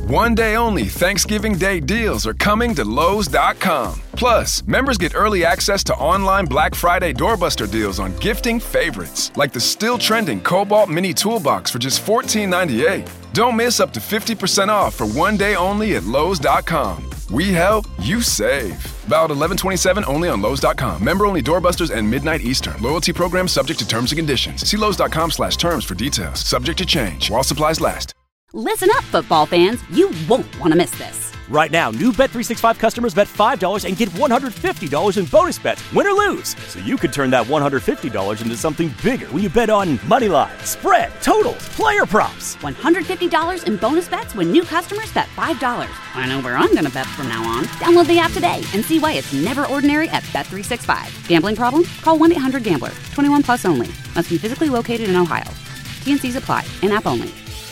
One-day only Thanksgiving Day deals are coming to Lowe's.com. Plus, members get early access to online Black Friday doorbuster deals on gifting favorites, like the still trending Cobalt Mini Toolbox for just $14.98. Don't miss up to 50% off for one day only at Lowe's.com. We help, you save. Valid 11/27 only on Lowe's.com. Member only doorbusters and midnight Eastern. Loyalty program subject to terms and conditions. See Lowe's.com/terms for details. Subject to change while supplies last. Listen up, football fans. You won't want to miss this. Right now, new Bet365 customers bet $5 and get $150 in bonus bets, win or lose. So you could turn that $150 into something bigger when you bet on money line, spread, totals, player props. $150 in bonus bets when new customers bet $5. I know where I'm going to bet from now on. Download the app today and see why it's never ordinary at Bet365. Gambling problem? Call 1-800-GAMBLER. 21 plus only. Must be physically located in Ohio. T&Cs apply. In-app only.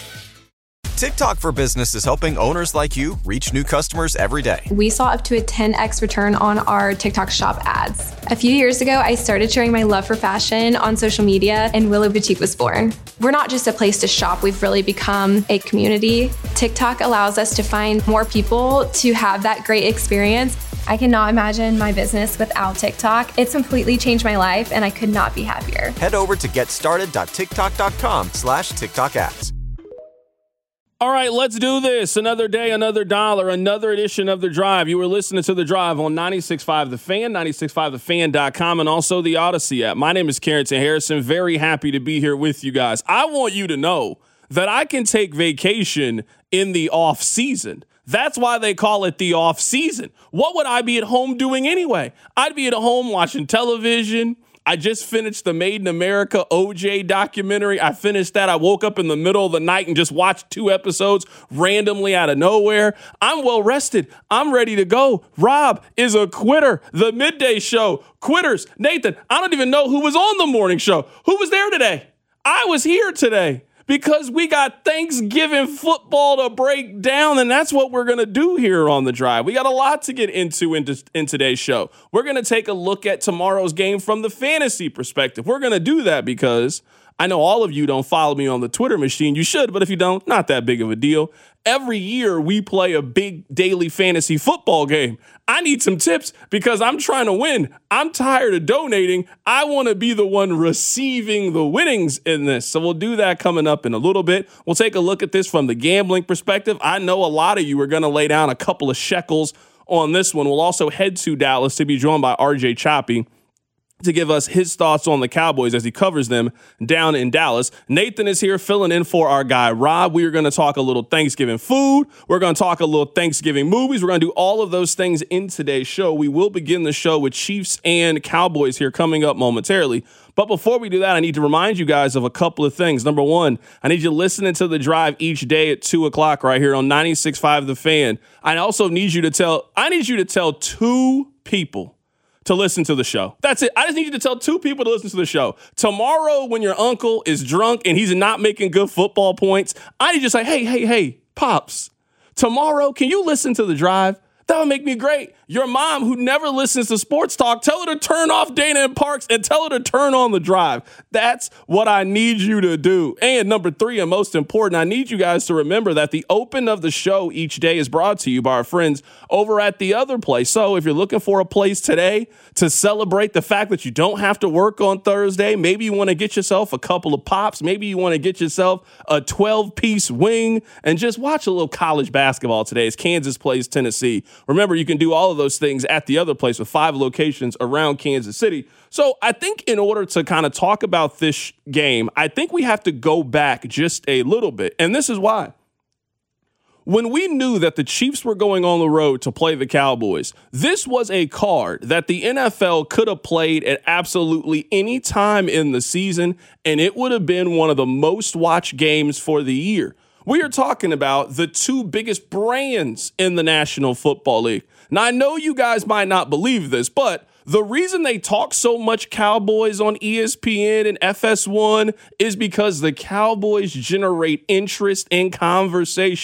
TikTok for Business is helping owners like you reach new customers every day. We saw up to a 10x return on our TikTok shop ads. A few years ago, I started sharing my love for fashion on social media, and Willow Boutique was born. We're not just a place to shop, we've really become a community. TikTok allows us to find more people to have that great experience. I cannot imagine my business without TikTok. It's completely changed my life, and I could not be happier. Head over to getstarted.tiktok.com/TikTok ads. All right, let's do this. Another day, another dollar, another edition of The Drive. You were listening to The Drive on 96.5 The Fan, 96.5thefan.com, and also the Odyssey app. My name is Carrington Harrison. Very happy to be here with you guys. I want you to know that I can take vacation in the off season. That's why they call it the off season. What would I be at home doing anyway? I'd be at home watching television. I just finished the Made in America OJ documentary. I finished that. I woke up in the middle of the night and just watched 2 episodes randomly out of nowhere. I'm well rested. I'm ready to go. Rob is a quitter. The midday show. Quitters. Nathan, I don't even know who was on the morning show. Who was there today? I was here today because we got Thanksgiving football to break down, and that's what we're going to do here on The Drive. We got a lot to get into in today's show. We're going to take a look at tomorrow's game from the fantasy perspective. We're going to do that because I know all of you don't follow me on the Twitter machine. You should, but if you don't, not that big of a deal. Every year we play a big daily fantasy football game. I need some tips because I'm trying to win. I'm tired of donating. I want to be the one receiving the winnings in this. So we'll do that coming up in a little bit. We'll take a look at this from the gambling perspective. I know a lot of you are going to lay down a couple of shekels on this one. We'll also head to Dallas to be joined by RJ Choppy to give us his thoughts on the Cowboys as he covers them down in Dallas. Nathan is here filling in for our guy, Rob. We are going to talk a little Thanksgiving food. We're going to talk a little Thanksgiving movies. We're going to do all of those things in today's show. We will begin the show with Chiefs and Cowboys here coming up momentarily. But before we do that, I need to remind you guys of a couple of things. Number one, I need you listening to The Drive each day at 2 o'clock right here on 96.5 The Fan. I also need you to tell 2 people to listen to the show. That's it. I just need you to tell 2 people to listen to the show. Tomorrow, when your uncle is drunk and he's not making good football points, I need you to say, hey, Pops, tomorrow, can you listen to The Drive? That would make me great. Your mom, who never listens to sports talk, tell her to turn off Dana and Parks and tell her to turn on The Drive. That's what I need you to do. And number 3, and most important, I need you guys to remember that the open of the show each day is brought to you by our friends over at The Other Place. So if you're looking for a place today to celebrate the fact that you don't have to work on Thursday, maybe you want to get yourself a couple of pops, maybe you want to get yourself a 12-piece wing and just watch a little college basketball today as Kansas plays Tennessee. Remember, you can do all of those things at The Other Place with 5 locations around Kansas City. So I think in order to kind of talk about this game, I think we have to go back just a little bit. And this is why. When we knew that the Chiefs were going on the road to play the Cowboys, this was a card that the NFL could have played at absolutely any time in the season, and it would have been one of the most watched games for the year. We are talking about the 2 biggest brands in the National Football League. Now, I know you guys might not believe this, but the reason they talk so much Cowboys on ESPN and FS1 is because the Cowboys generate interest in conversation.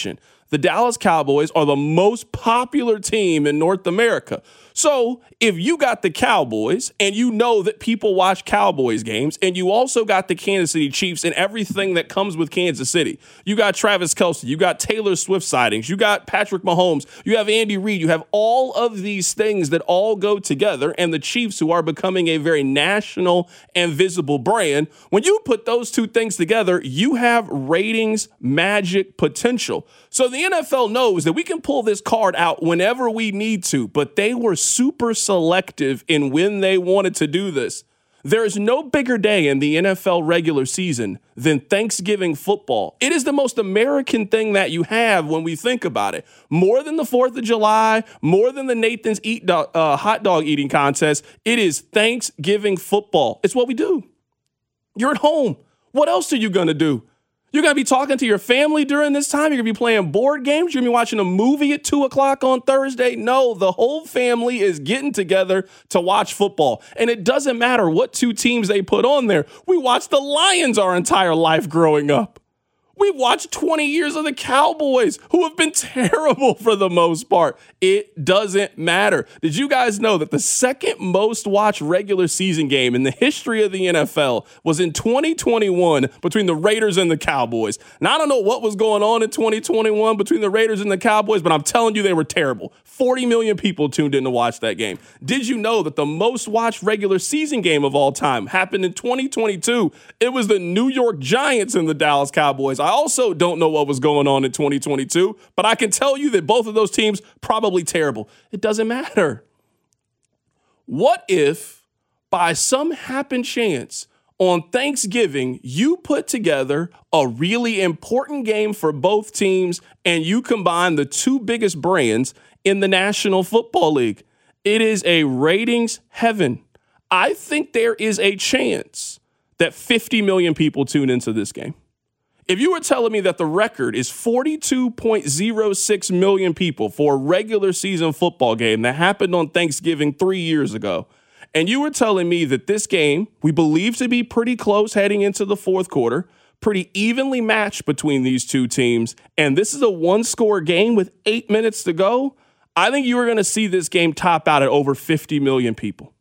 the Dallas Cowboys are the most popular team in North America. So if you got the Cowboys and you know that people watch Cowboys games, and you also got the Kansas City Chiefs and everything that comes with Kansas City, you got Travis Kelce, you got Taylor Swift sightings, you got Patrick Mahomes, you have Andy Reid, you have all of these things that all go together, and the Chiefs, who are becoming a very national and visible brand. When you put those two things together, you have ratings magic potential. So the NFL knows that we can pull this card out whenever we need to, but they were super selective in when they wanted to do this. There is no bigger day in the NFL regular season than Thanksgiving football. It is the most American thing that you have when we think about it. More than the 4th of July, more than the Nathan's hot dog eating contest, it is Thanksgiving football. It's what we do. You're at home. What else are you going to do? You're going to be talking to your family during this time. You're going to be playing board games. You're going to be watching a movie at 2 o'clock on Thursday. No, the whole family is getting together to watch football. And it doesn't matter what two teams they put on there. We watched the Lions our entire life growing up. We've watched 20 years of the Cowboys, who have been terrible for the most part. It doesn't matter. Did you guys know that the second most watched regular season game in the history of the NFL was in 2021 between the Raiders and the Cowboys? Now, I don't know what was going on in 2021 between the Raiders and the Cowboys, but I'm telling you, they were terrible. 40 million people tuned in to watch that game. Did you know that the most watched regular season game of all time happened in 2022? It was the New York Giants and the Dallas Cowboys. I also don't know what was going on in 2022, but I can tell you that both of those teams probably terrible. It doesn't matter. What if, by some happen chance, on Thanksgiving, you put together a really important game for both teams and you combine the two biggest brands in the National Football League? It is a ratings heaven. I think there is a chance that 50 million people tune into this game. If you were telling me that the record is 42.06 million people for a regular season football game that happened on Thanksgiving 3 years ago, and you were telling me that this game, we believe to be pretty close heading into the fourth quarter, pretty evenly matched between these two teams, and this is a one-score game with 8 minutes to go, I think you are going to see this game top out at over 50 million people.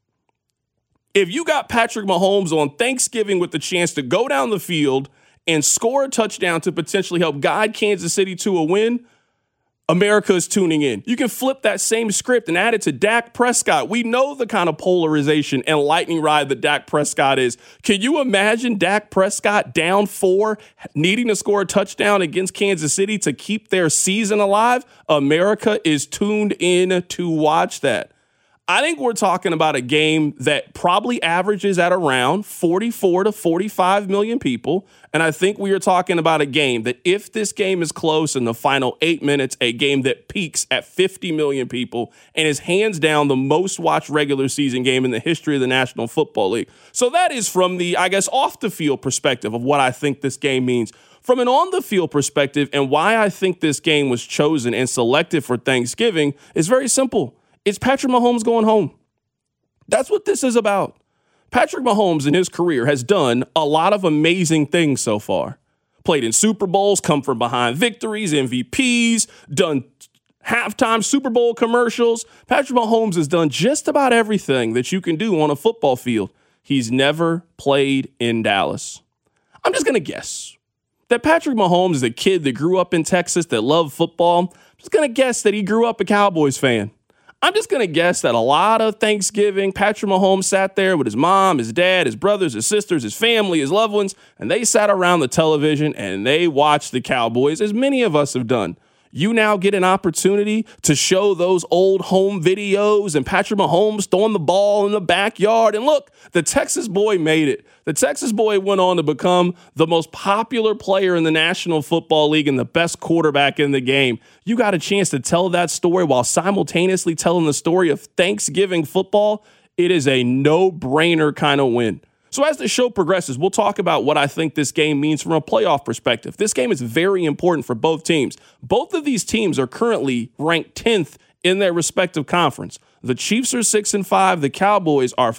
If you got Patrick Mahomes on Thanksgiving with the chance to go down the field and score a touchdown to potentially help guide Kansas City to a win, America is tuning in. You can flip that same script and add it to Dak Prescott. We know the kind of polarization and lightning ride that Dak Prescott is. Can you imagine Dak Prescott down 4, needing to score a touchdown against Kansas City to keep their season alive? America is tuned in to watch that. I think we're talking about a game that probably averages at around 44 to 45 million people. And I think we are talking about a game that, if this game is close in the final 8 minutes, a game that peaks at 50 million people and is hands down the most watched regular season game in the history of the National Football League. So that is from the, I guess, off the field perspective of what I think this game means. From an on the field perspective, and why I think this game was chosen and selected for Thanksgiving, is very simple. It's Patrick Mahomes going home. That's what this is about. Patrick Mahomes in his career has done a lot of amazing things so far. Played in Super Bowls, come from behind victories, MVPs, done halftime Super Bowl commercials. Patrick Mahomes has done just about everything that you can do on a football field. He's never played in Dallas. I'm just going to guess that Patrick Mahomes is a kid that grew up in Texas that loved football. I'm just going to guess that he grew up a Cowboys fan. I'm just going to guess that a lot of Thanksgiving, Patrick Mahomes sat there with his mom, his dad, his brothers, his sisters, his family, his loved ones, and they sat around the television and they watched the Cowboys, as many of us have done. You now get an opportunity to show those old home videos and Patrick Mahomes throwing the ball in the backyard. And look, the Texas boy made it. The Texas boy went on to become the most popular player in the National Football League and the best quarterback in the game. You got a chance to tell that story while simultaneously telling the story of Thanksgiving football. It is a no-brainer kind of win. So as the show progresses, we'll talk about what I think this game means from a playoff perspective. This game is very important for both teams. Both of these teams are currently ranked 10th in their respective conference. The Chiefs are 6-5. The Cowboys are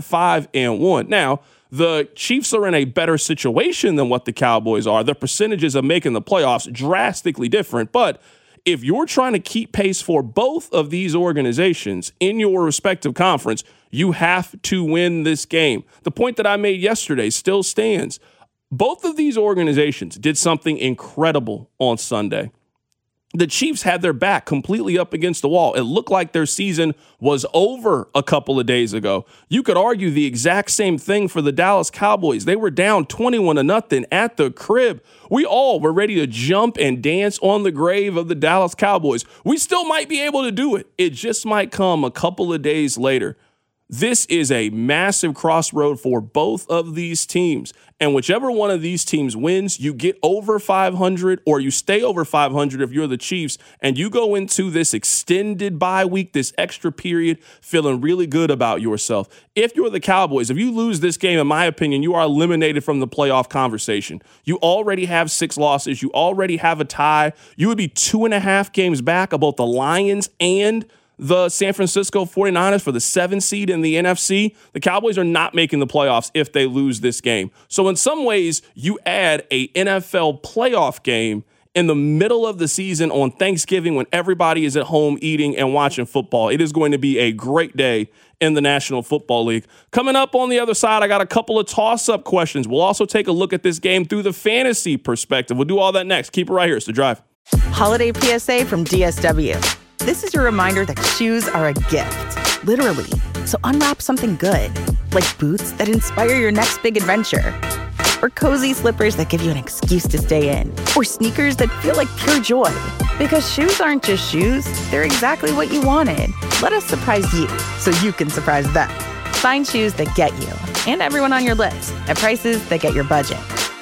5-1. Now, the Chiefs are in a better situation than what the Cowboys are. Their percentages of making the playoffs drastically different, but if you're trying to keep pace for both of these organizations in your respective conference, you have to win this game. The point that I made yesterday still stands. Both of these organizations did something incredible on Sunday. The Chiefs had their back completely up against the wall. It looked like their season was over a couple of days ago. You could argue the exact same thing for the Dallas Cowboys. They were down 21-0 at the crib. We all were ready to jump and dance on the grave of the Dallas Cowboys. We still might be able to do it. It just might come a couple of days later. This is a massive crossroad for both of these teams. And whichever one of these teams wins, you get over 500 or you stay over 500 if you're the Chiefs, and you go into this extended bye week, this extra period, feeling really good about yourself. If you're the Cowboys, if you lose this game, in my opinion, you are eliminated from the playoff conversation. You already have 6 losses. You already have a tie. You would be 2.5 games back of both the Lions and the San Francisco 49ers for the 7 seed in the NFC. The Cowboys are not making the playoffs if they lose this game. So in some ways, you add a NFL playoff game in the middle of the season on Thanksgiving when everybody is at home eating and watching football. It is going to be a great day in the National Football League. Coming up on the other side, I got a couple of toss-up questions. We'll also take a look at this game through the fantasy perspective. We'll do all that next. Keep it right here. It's The Drive. Holiday PSA from DSW. This is your reminder that shoes are a gift, literally. So unwrap something good, like boots that inspire your next big adventure, or cozy slippers that give you an excuse to stay in, or sneakers that feel like pure joy. Because shoes aren't just shoes, they're exactly what you wanted. Let us surprise you so you can surprise them. Find shoes that get you and everyone on your list at prices that get your budget.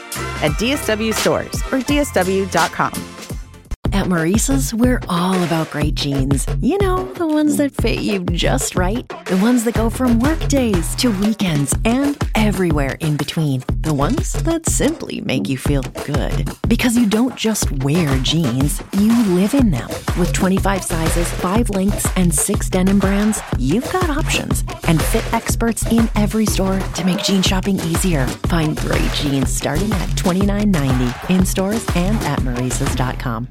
At DSW stores or DSW.com. At Maurice's, we're all about great jeans. You know, the ones that fit you just right. The ones that go from work days to weekends and everywhere in between. The ones that simply make you feel good. Because you don't just wear jeans, you live in them. With 25 sizes, 5 lengths, and 6 denim brands, you've got options. And fit experts in every store to make jean shopping easier. Find great jeans starting at $29.90 in stores and at Maurice's.com.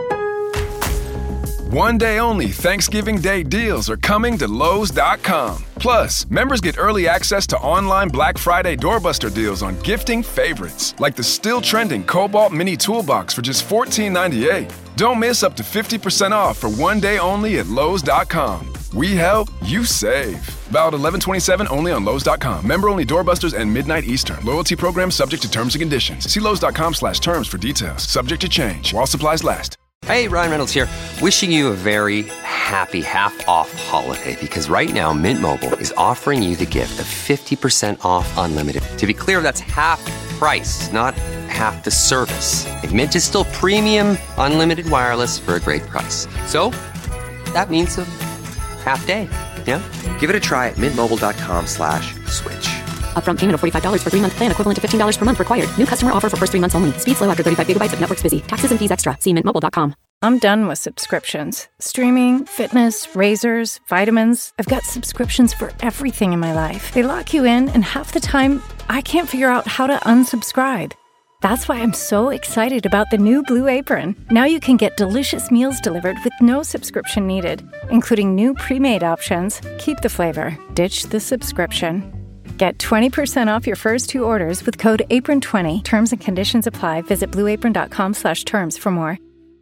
One day only Thanksgiving Day deals are coming to Lowe's.com. Plus, members get early access to online Black Friday doorbuster deals on gifting favorites, like the still trending Cobalt Mini Toolbox for just $14.98. Don't miss up to 50% off for one day only at Lowe's.com. We help, you save. Valid 11/27 only on Lowe's.com. Member only doorbusters and midnight Eastern. Loyalty program subject to terms and conditions. See Lowe's.com/terms for details. Subject to change while supplies last. Hey, Ryan Reynolds here. Wishing you a very happy half-off holiday, because right now Mint Mobile is offering you the gift of 50% off unlimited. To be clear, that's half price, not half the service. And Mint is still premium unlimited wireless for a great price. So that means a half day. Yeah? Give it a try at mintmobile.com/switch. Upfront payment of $45 for 3-month plan, equivalent to $15 per month required. New customer offer for first 3 months only. Speed slow after 35 gigabytes if network's busy. Taxes and fees extra. See mintmobile.com. I'm done with subscriptions. Streaming, fitness, razors, vitamins. I've got subscriptions for everything in my life. They lock you in, and half the time, I can't figure out how to unsubscribe. That's why I'm so excited about the new Blue Apron. Now you can get delicious meals delivered with no subscription needed, including new pre-made options. Keep the flavor. Ditch the subscription. Get 20% off your first 2 orders with code APRON20. Terms and conditions apply. Visit blueapron.com/terms for more.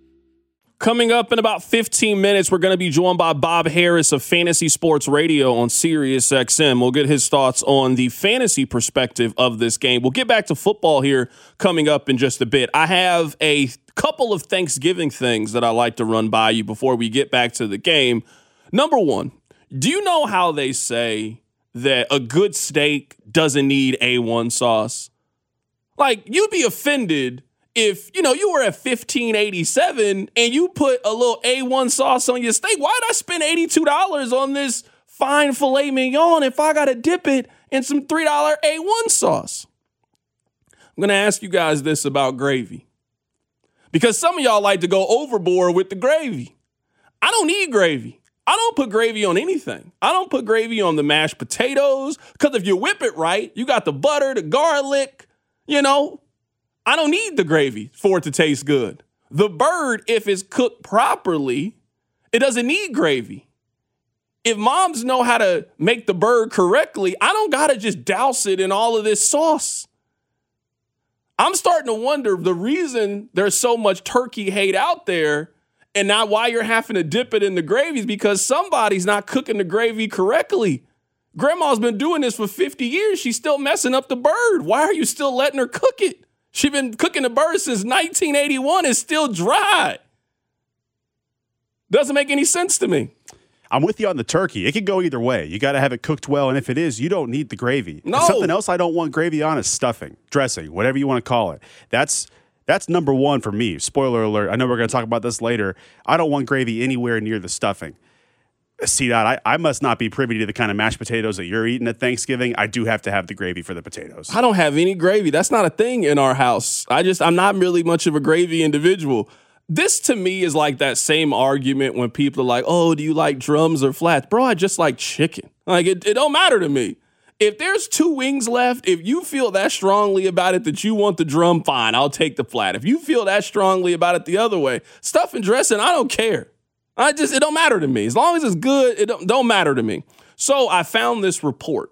Coming up in about 15 minutes, we're going to be joined by Bob Harris of Fantasy Sports Radio on Sirius XM. We'll get his thoughts on the fantasy perspective of this game. We'll get back to football here coming up in just a bit. I have a couple of Thanksgiving things that I like to run by you before we get back to the game. Number one, do you know how they say that a good steak doesn't need A1 sauce? Like, you'd be offended if, you were at $15.87 and you put a little A1 sauce on your steak. Why'd I spend $82 on this fine filet mignon if I got to dip it in some $3 A1 sauce? I'm going to ask you guys this about gravy, because some of y'all like to go overboard with the gravy. I don't need gravy. I don't put gravy on anything. I don't put gravy on the mashed potatoes, because if you whip it right, you got the butter, the garlic, I don't need the gravy for it to taste good. The bird, if it's cooked properly, it doesn't need gravy. If moms know how to make the bird correctly, I don't got to just douse it in all of this sauce. I'm starting to wonder the reason there's so much turkey hate out there and not why you're having to dip it in the gravy is because somebody's not cooking the gravy correctly. Grandma's been doing this for 50 years. She's still messing up the bird. Why are you still letting her cook it? She's been cooking the bird since 1981. It's still dry. Doesn't make any sense to me. I'm with you on the turkey. It could go either way. You got to have it cooked well, and if it is, you don't need the gravy. No. And something else I don't want gravy on is stuffing, dressing, whatever you want to call it. That's number one for me. Spoiler alert. I know we're going to talk about this later. I don't want gravy anywhere near the stuffing. See that? I must not be privy to the kind of mashed potatoes that you're eating at Thanksgiving. I do have to have the gravy for the potatoes. I don't have any gravy. That's not a thing in our house. I'm not really much of a gravy individual. This to me is like that same argument when people are like, oh, do you like drums or flats? Bro, I just like chicken. Like it don't matter to me. If there's 2 wings left, if you feel that strongly about it that you want the drum, fine, I'll take the flat. If you feel that strongly about it the other way, stuff and dressing, I don't care. It don't matter to me. As long as it's good, it don't matter to me. So I found this report.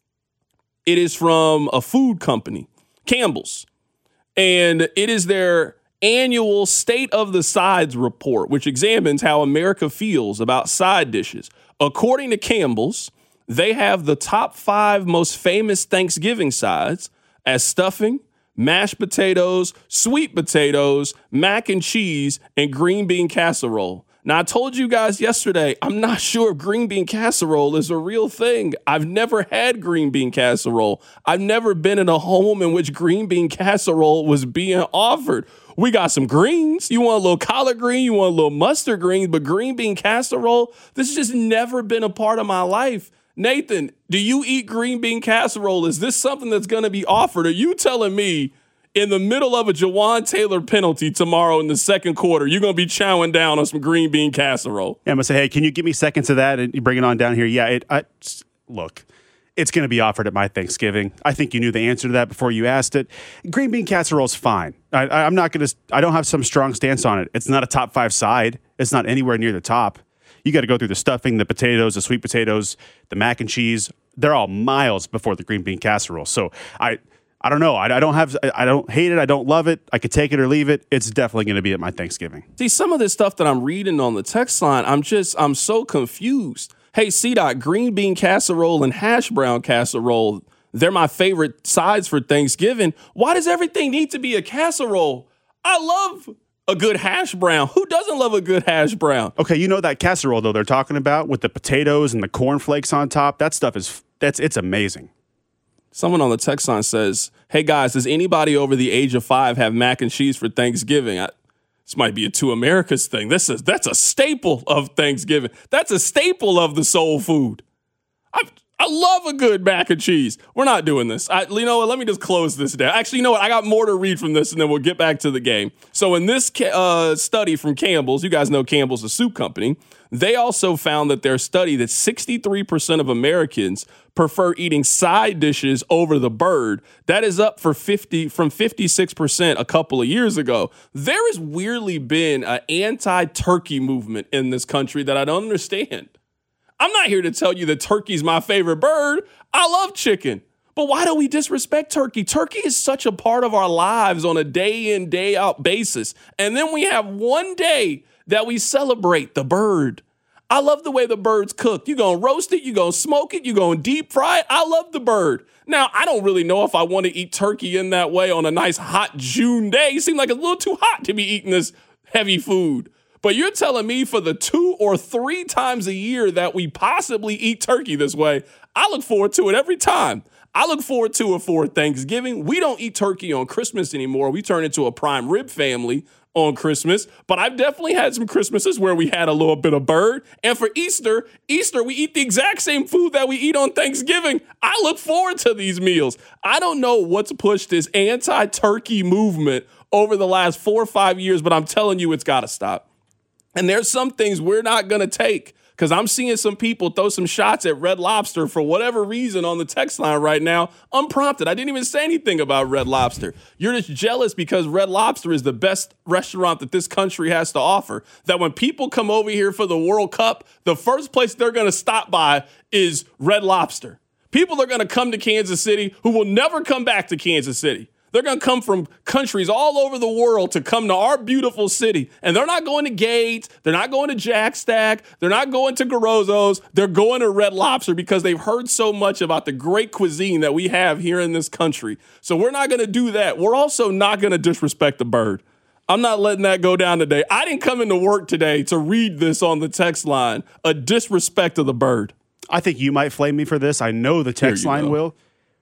It is from a food company, Campbell's, and it is their annual State of the Sides report, which examines how America feels about side dishes. According to Campbell's, they have the top 5 most famous Thanksgiving sides as stuffing, mashed potatoes, sweet potatoes, mac and cheese, and green bean casserole. Now, I told you guys yesterday, I'm not sure if green bean casserole is a real thing. I've never had green bean casserole. I've never been in a home in which green bean casserole was being offered. We got some greens. You want a little collard green, you want a little mustard green, but green bean casserole, this has just never been a part of my life. Nathan, do you eat green bean casserole? Is this something that's going to be offered? Are you telling me in the middle of a Jawan Taylor penalty tomorrow in the second quarter, you're going to be chowing down on some green bean casserole? Yeah, I'm going to say, hey, can you give me seconds of that and you bring it on down here? Yeah, look, it's going to be offered at my Thanksgiving. I think you knew the answer to that before you asked it. Green bean casserole is fine. I don't have some strong stance on it. It's not a top 5 side. It's not anywhere near the top. You got to go through the stuffing, the potatoes, the sweet potatoes, the mac and cheese. They're all miles before the green bean casserole. So I don't know. I don't hate it. I don't love it. I could take it or leave it. It's definitely going to be at my Thanksgiving. See, some of this stuff that I'm reading on the text line, I'm so confused. Hey, C-Dot, green bean casserole and hash brown casserole, they're my favorite sides for Thanksgiving. Why does everything need to be a casserole? I love a good hash brown. Who doesn't love a good hash brown? Okay, you know that casserole, though, they're talking about with the potatoes and the cornflakes on top? That stuff it's amazing. Someone on the text line says, hey, guys, does anybody over the age of 5 have mac and cheese for Thanksgiving? This might be a Two Americas thing. That's a staple of Thanksgiving. That's a staple of the soul food. I love a good mac and cheese. We're not doing this. You know what? Let me just close this down. Actually, you know what? I got more to read from this, and then we'll get back to the game. So in this study from Campbell's, you guys know Campbell's, a soup company, they also found that their study that 63% of Americans prefer eating side dishes over the bird. That is up from 56% a couple of years ago. There has weirdly been an anti-turkey movement in this country that I don't understand. I'm not here to tell you that turkey's my favorite bird. I love chicken. But why do we disrespect turkey? Turkey is such a part of our lives on a day in, day out basis. And then we have one day that we celebrate the bird. I love the way the bird's cooked. You're going to roast it. You're going to smoke it. You're going to deep fry it. I love the bird. Now, I don't really know if I want to eat turkey in that way on a nice hot June day. It seems like it's a little too hot to be eating this heavy food. But you're telling me for the 2 or 3 times a year that we possibly eat turkey this way, I look forward to it every time. I look forward to it for Thanksgiving. We don't eat turkey on Christmas anymore. We turn into a prime rib family on Christmas. But I've definitely had some Christmases where we had a little bit of bird. And for Easter, we eat the exact same food that we eat on Thanksgiving. I look forward to these meals. I don't know what's pushed this anti-turkey movement over the last 4 or 5 years, but I'm telling you it's got to stop. And there's some things we're not going to take because I'm seeing some people throw some shots at Red Lobster for whatever reason on the text line right now, unprompted. I didn't even say anything about Red Lobster. You're just jealous because Red Lobster is the best restaurant that this country has to offer, that when people come over here for the World Cup, the first place they're going to stop by is Red Lobster. People are going to come to Kansas City who will never come back to Kansas City. They're going to come from countries all over the world to come to our beautiful city. And they're not going to Gates. They're not going to Jack Stack. They're not going to Garozzo's. They're going to Red Lobster because they've heard so much about the great cuisine that we have here in this country. So we're not going to do that. We're also not going to disrespect the bird. I'm not letting that go down today. I didn't come into work today to read this on the text line, a disrespect of the bird. I think you might flame me for this. I know the text line will.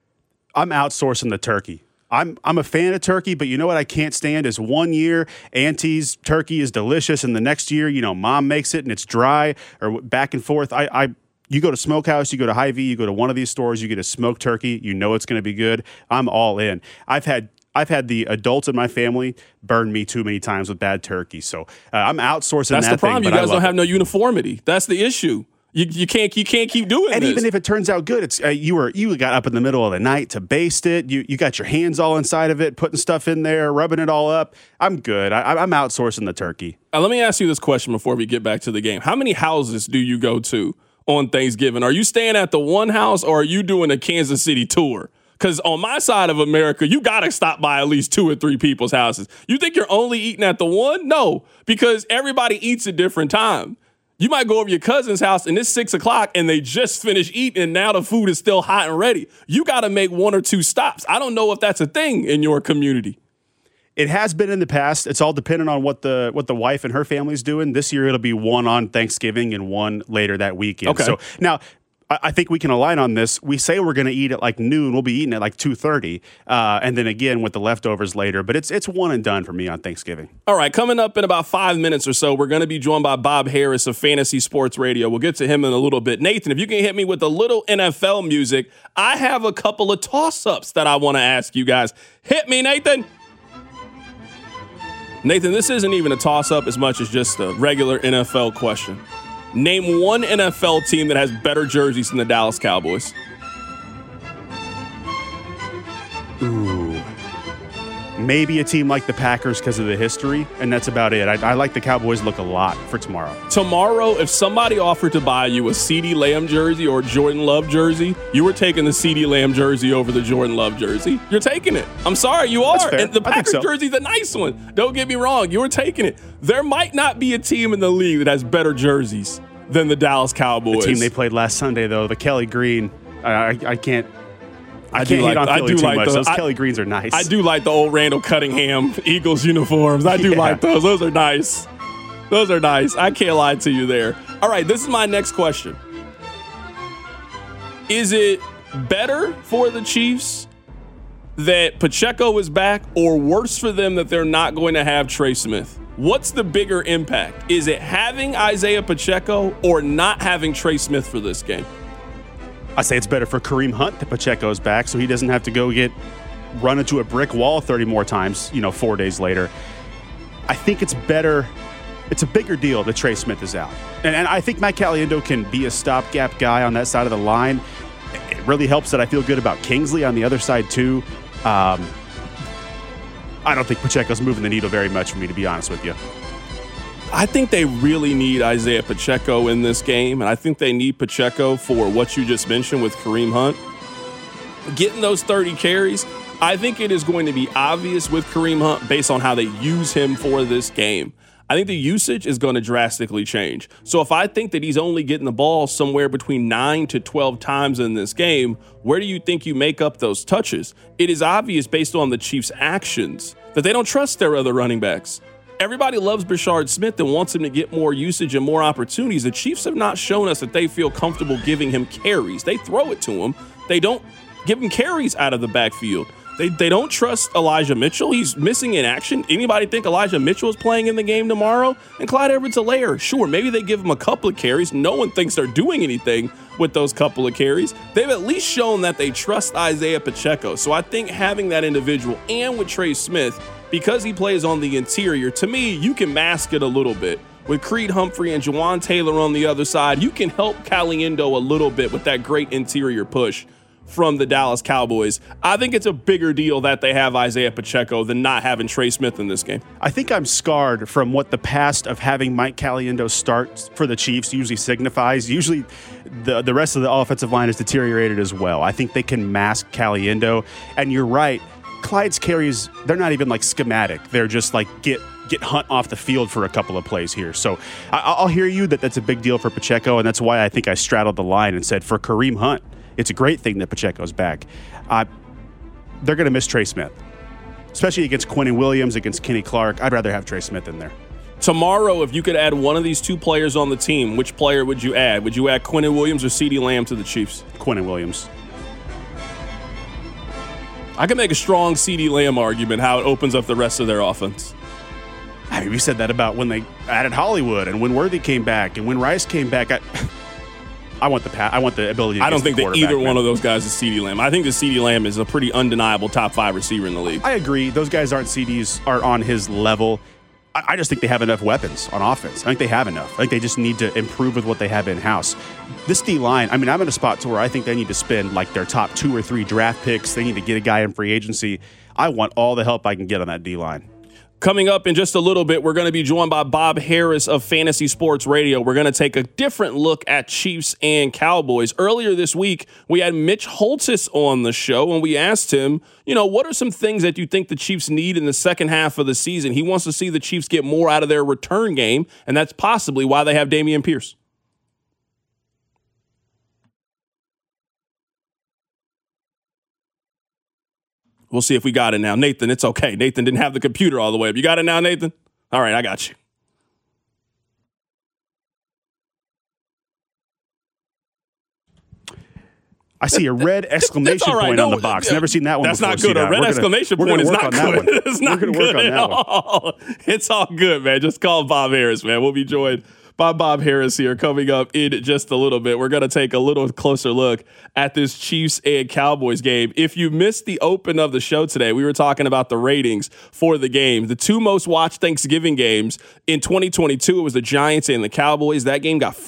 I'm outsourcing the turkey. I'm a fan of turkey, but you know what I can't stand is 1 year Auntie's turkey is delicious, and the next year, Mom makes it and it's dry, or back and forth. You go to Smokehouse, you go to Hy-Vee, you go to one of these stores, you get a smoked turkey, you know it's going to be good. I'm all in. I've had the adults in my family burn me too many times with bad turkey, so I'm outsourcing that thing. That's the problem. You guys don't have no uniformity. That's the issue. You can't keep doing and this. Even if it turns out good, it's you got up in the middle of the night to baste it. You got your hands all inside of it, putting stuff in there, rubbing it all up. I'm good. I'm outsourcing the turkey. Let me ask you this question before we get back to the game. How many houses do you go to on Thanksgiving? Are you staying at the one house, or are you doing a Kansas City tour? Because on my side of America, you got to stop by at least 2 or 3 people's houses. You think you're only eating at the one? No, because everybody eats at different times. You might go over your cousin's house and it's 6 o'clock and they just finished eating and now the food is still hot and ready. You got to make 1 or 2 stops. I don't know if that's a thing in your community. It has been in the past. It's all dependent on what the wife and her family's doing. This year it'll be 1 on Thanksgiving and 1 later that weekend. Okay. So now I think we can align on this. We say we're going to eat at like noon. We'll be eating at like 2:30, and then again with the leftovers later. But it's one and done for me on Thanksgiving. All right, coming up in about 5 minutes or so, we're going to be joined by Bob Harris of Fantasy Sports Radio. We'll get to him in a little bit. Nathan, if you can hit me with a little NFL music, I have a couple of toss-ups that I want to ask you guys. Hit me, Nathan. Nathan, this isn't even a toss-up as much as just a regular NFL question. Name one NFL team that has better jerseys than the Dallas Cowboys. Ooh. Maybe a team like the Packers because of the history, and that's about it. I like the Cowboys look a lot for tomorrow. Tomorrow, if somebody offered to buy you a CeeDee Lamb jersey or a Jordan Love jersey, you were taking the CeeDee Lamb jersey over the Jordan Love jersey. You're taking it. I'm sorry, you are. And the Packers jersey's a nice one. Don't get me wrong. You were taking it. There might not be a team in the league that has better jerseys than the Dallas Cowboys. The team they played last Sunday, though, the Kelly Green, I can't hate on Philly too much. Those Kelly Greens are nice. I do like the old Randall Cunningham Eagles uniforms. I do like those. Those are nice. Those are nice. I can't lie to you there. All right, this is my next question. Is it better for the Chiefs that Pacheco is back, or worse for them that they're not going to have Trey Smith? What's the bigger impact? Is it having Isaiah Pacheco or not having Trey Smith for this game? I say it's better for Kareem Hunt that Pacheco's back, so he doesn't have to go get run into a brick wall 30 more times, 4 days later. I think it's better. It's a bigger deal that Trey Smith is out. And I think Mike Caliendo can be a stopgap guy on that side of the line. It really helps that I feel good about Kingsley on the other side, too. I don't think Pacheco's moving the needle very much for me, to be honest with you. I think they really need Isaiah Pacheco in this game, and I think they need Pacheco for what you just mentioned with Kareem Hunt. Getting those 30 carries, I think it is going to be obvious with Kareem Hunt based on how they use him for this game. I think the usage is going to drastically change. So if I think that he's only getting the ball somewhere between 9 to 12 times in this game, where do you think you make up those touches? It is obvious based on the Chiefs' actions that they don't trust their other running backs. Everybody loves Brashard Smith and wants him to get more usage and more opportunities. The Chiefs have not shown us that they feel comfortable giving him carries. They throw it to him. They don't give him carries out of the backfield. They don't trust Elijah Mitchell. He's missing in action. Anybody think Elijah Mitchell is playing in the game tomorrow? And Clyde Edwards-Helaire, sure, maybe they give him a couple of carries. No one thinks they're doing anything with those couple of carries. They've at least shown that they trust Isaiah Pacheco. So I think having that individual, and with Trey Smith, because he plays on the interior, to me, you can mask it a little bit. with Creed Humphrey and Juwan Taylor on the other side, you can help Caliendo a little bit with that great interior push from the Dallas Cowboys. I think it's a bigger deal that they have Isaiah Pacheco than not having Trey Smith in this game. I think I'm scarred from what the past of having Mike Caliendo start for the Chiefs usually signifies. Usually the rest of the offensive line is deteriorated as well. I think they can mask Caliendo. And you're right, Clyde's carries, they're not even like schematic. They're just like get Hunt off the field for a couple of plays here. So I'll hear you that's a big deal for Pacheco, and that's why I think I straddled the line and said for Kareem Hunt, it's a great thing that Pacheco's back. They're going to miss Trey Smith, especially against Quinnen Williams, against Kenny Clark. I'd rather have Trey Smith in there. Tomorrow, if you could add one of these two players on the team, which player would you add? Would you add Quinnen Williams or CeeDee Lamb to the Chiefs? Quinnen Williams. I can make a strong CeeDee Lamb argument how it opens up the rest of their offense. I mean, we said that about when they added Hollywood and when Worthy came back and when Rice came back. I want the ability to I don't think that either one of them. those guys is CeeDee Lamb. I think that CeeDee Lamb is a pretty undeniable top 5 receiver in the league. I agree. Those guys aren't on his level. I just think they have enough weapons on offense. I think they have enough. I think they just need to improve with what they have in-house. This D-line, I mean, I'm in a spot to where I think they need to spend like their top 2 or 3 draft picks. They need to get a guy in free agency. I want all the help I can get on that D-line. Coming up in just a little bit, we're going to be joined by Bob Harris of Fantasy Sports Radio. We're going to take a different look at Chiefs and Cowboys. Earlier this week, we had Mitch Holthus on the show, and we asked him, what are some things that you think the Chiefs need in the second half of the season? He wants to see the Chiefs get more out of their return game, and that's possibly why they have Dameon Pierce. We'll see if we got it now. Nathan, it's okay. Nathan didn't have the computer all the way up. You got it now, Nathan? All right, I got you. I see a red exclamation point on the box. Never seen that one That's before. That's not good. A red exclamation point is not good. It's not good at all. It's all good, man. Just call Bob Harris, man. We'll be joined by Bob Harris here coming up in just a little bit. We're going to take a little closer look at this Chiefs and Cowboys game. If you missed the open of the show today, we were talking about the ratings for the game. The 2 most watched Thanksgiving games in 2022, it was the Giants and the Cowboys. That game got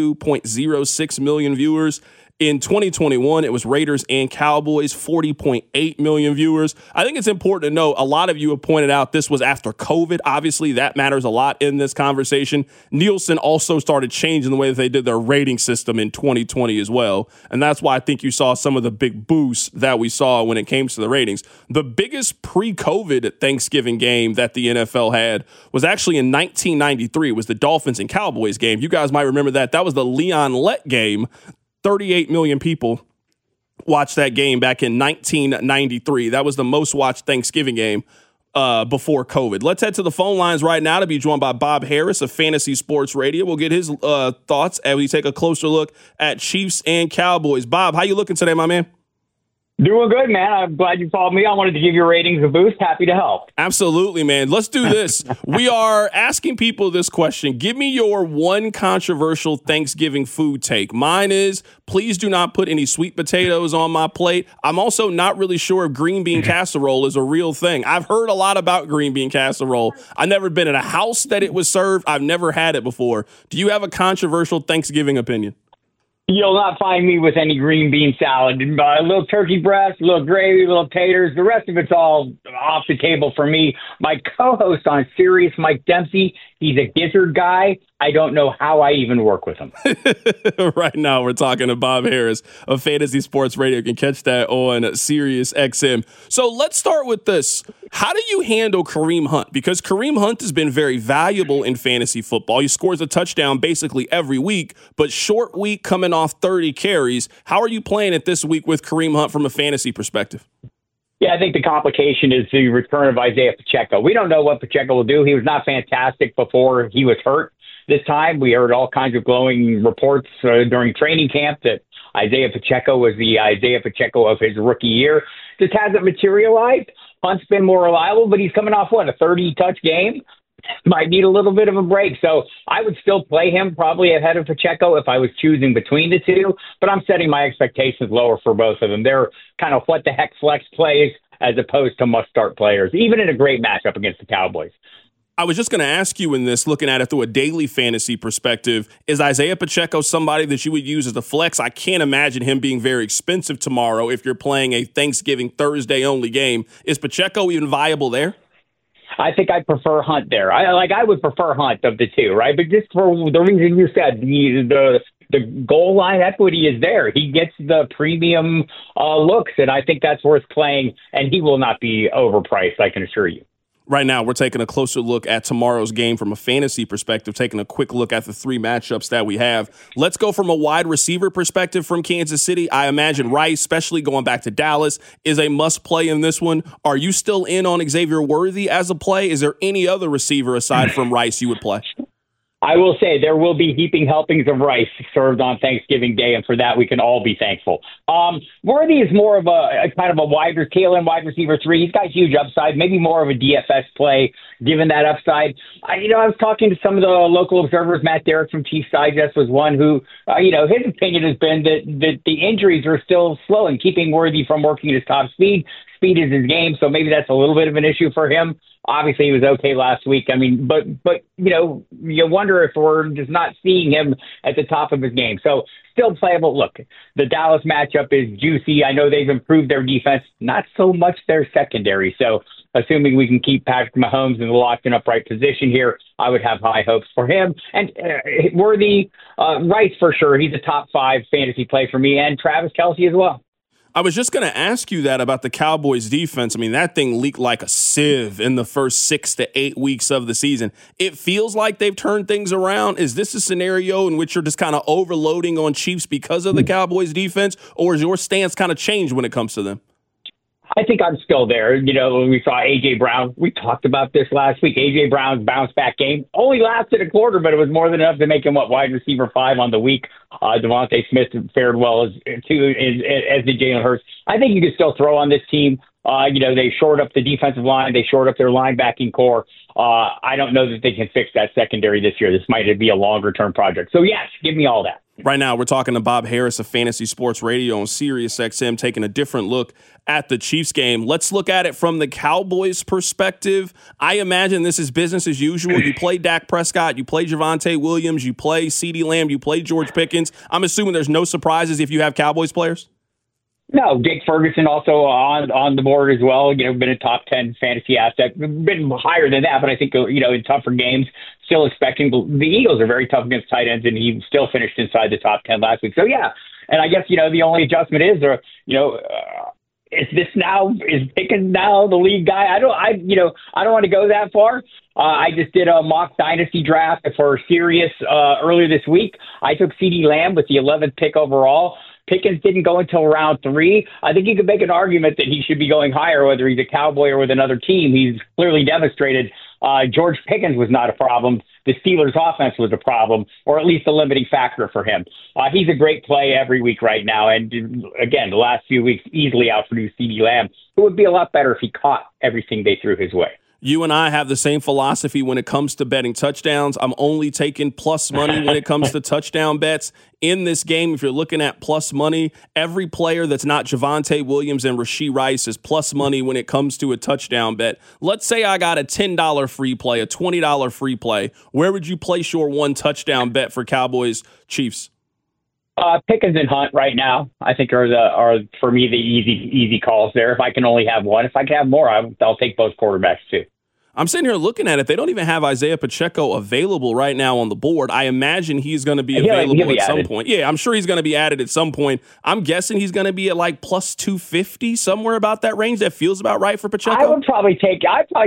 42.06 million viewers. In 2021, it was Raiders and Cowboys, 40.8 million viewers. I think it's important to note, a lot of you have pointed out this was after COVID. Obviously, that matters a lot in this conversation. Nielsen also started changing the way that they did their rating system in 2020 as well. And that's why I think you saw some of the big boosts that we saw when it came to the ratings. The biggest pre-COVID Thanksgiving game that the NFL had was actually in 1993. It was the Dolphins and Cowboys game. You guys might remember that. That was the Leon Lett game. 38 million people watched that game back in 1993. That was the most watched Thanksgiving game before COVID. Let's head to the phone lines right now to be joined by Bob Harris of Fantasy Sports Radio. We'll get his thoughts as we take a closer look at Chiefs and Cowboys. Bob, how you looking today, my man? Doing good, man. I'm glad you called me. I wanted to give your ratings a boost. Happy to help. Absolutely, man. Let's do this. We are asking people this question. Give me your one controversial Thanksgiving food take. Mine is, please do not put any sweet potatoes on my plate. I'm also not really sure if green bean casserole is a real thing. I've heard a lot about green bean casserole. I've never been in a house that it was served. I've never had it before. Do you have a controversial Thanksgiving opinion? You'll not find me with any green bean salad. A little turkey breast, a little gravy, a little taters. The rest of it's all off the table for me. My co-host on Sirius, Mike Dempsey, he's a gizzard guy. I don't know how I even work with him. Right now, we're talking to Bob Harris of Fantasy Sports Radio. You can catch that on Sirius XM. So let's start with this. How do you handle Kareem Hunt? Because Kareem Hunt has been very valuable in fantasy football. He scores a touchdown basically every week, but short week coming off 30 carries. How are you playing it this week with Kareem Hunt from a fantasy perspective? Yeah, I think the complication is the return of Isaiah Pacheco. We don't know what Pacheco will do. He was not fantastic before he was hurt. This time, we heard all kinds of glowing reports during training camp that Isaiah Pacheco was the Isaiah Pacheco of his rookie year. Just hasn't materialized. Hunt's been more reliable, but he's coming off, a 30-touch game? Might need a little bit of a break. So I would still play him probably ahead of Pacheco if I was choosing between the two, but I'm setting my expectations lower for both of them. They're kind of what-the-heck flex plays as opposed to must-start players, even in a great matchup against the Cowboys. I was just going to ask you in this, looking at it through a daily fantasy perspective, is Isaiah Pacheco somebody that you would use as a flex? I can't imagine him being very expensive tomorrow if you're playing a Thanksgiving Thursday only game. Is Pacheco even viable there? I think I prefer Hunt there. I would prefer Hunt of the two, right? But just for the reason you said, the goal line equity is there. He gets the premium looks, and I think that's worth playing, and he will not be overpriced, I can assure you. Right now, we're taking a closer look at tomorrow's game from a fantasy perspective, taking a quick look at the three matchups that we have. Let's go from a wide receiver perspective from Kansas City. I imagine Rice, especially going back to Dallas, is a must-play in this one. Are you still in on Xavier Worthy as a play? Is there any other receiver aside from Rice you would play? I will say there will be heaping helpings of rice served on Thanksgiving Day, and for that we can all be thankful. Worthy is more of a kind of a tail end wide receiver 3. He's got huge upside, maybe more of a DFS play given that upside. I was talking to some of the local observers. Matt Derrick from Chiefs Digest was one who, his opinion has been that the injuries are still slow and keeping Worthy from working at his top speed. Speed is his game, so maybe that's a little bit of an issue for him. Obviously, he was okay last week. I mean, but you wonder if we're just not seeing him at the top of his game. So still playable. Look, the Dallas matchup is juicy. I know they've improved their defense, not so much their secondary. So assuming we can keep Patrick Mahomes in the locked and upright position here, I would have high hopes for him. And Worthy, Rice for sure. He's a top 5 fantasy play for me, and Travis Kelce as well. I was just going to ask you that about the Cowboys defense. I mean, that thing leaked like a sieve in the first 6 to 8 weeks of the season. It feels like they've turned things around. Is this a scenario in which you're just kind of overloading on Chiefs because of the Cowboys defense, or is your stance kind of changed when it comes to them? I think I'm still there. When we saw A.J. Brown, we talked about this last week. A.J. Brown's bounce-back game only lasted a quarter, but it was more than enough to make him, wide receiver 5 on the week. Devontae Smith fared well as did Jalen Hurts. I think you can still throw on this team. They shored up the defensive line. They shored up their linebacking core. I don't know that they can fix that secondary this year. This might be a longer-term project. So, yes, give me all that. Right now, we're talking to Bob Harris of Fantasy Sports Radio on Sirius XM, taking a different look at the Chiefs game. Let's look at it from the Cowboys' perspective. I imagine this is business as usual. You play Dak Prescott, you play Javonte Williams, you play CeeDee Lamb, you play George Pickens. I'm assuming there's no surprises if you have Cowboys players? No, Jake Ferguson also on the board as well. Been a top 10 fantasy asset. Been higher than that, but I think in tougher games, still expecting the Eagles are very tough against tight ends, and he still finished inside the top 10 last week. So yeah, and I guess the only adjustment is is Pickens now the lead guy? I don't want to go that far. I just did a mock dynasty draft for Sirius earlier this week. I took CeeDee Lamb with the 11th pick overall. Pickens didn't go until round 3. I think you could make an argument that he should be going higher, whether he's a Cowboy or with another team. He's clearly demonstrated George Pickens was not a problem. The Steelers' offense was a problem, or at least a limiting factor for him. He's a great play every week right now. And again, the last few weeks easily outproduced CeeDee Lamb, who would be a lot better if he caught everything they threw his way. You and I have the same philosophy when it comes to betting touchdowns. I'm only taking plus money when it comes to touchdown bets. In this game, if you're looking at plus money, every player that's not Javonte Williams and Rashee Rice is plus money when it comes to a touchdown bet. Let's say I got a $10 free play, a $20 free play. Where would you place your one touchdown bet for Cowboys Chiefs? Pickens and Hunt right now, I think are for me the easy calls there. If I can only have one, if I can have more, I'll take both quarterbacks too. I'm sitting here looking at it. They don't even have Isaiah Pacheco available right now on the board. I imagine he's going to be available at some point. Yeah, I'm sure he's going to be added at some point. I'm guessing he's going to be at like plus 250, somewhere about that range. That feels about right for Pacheco. I'd probably take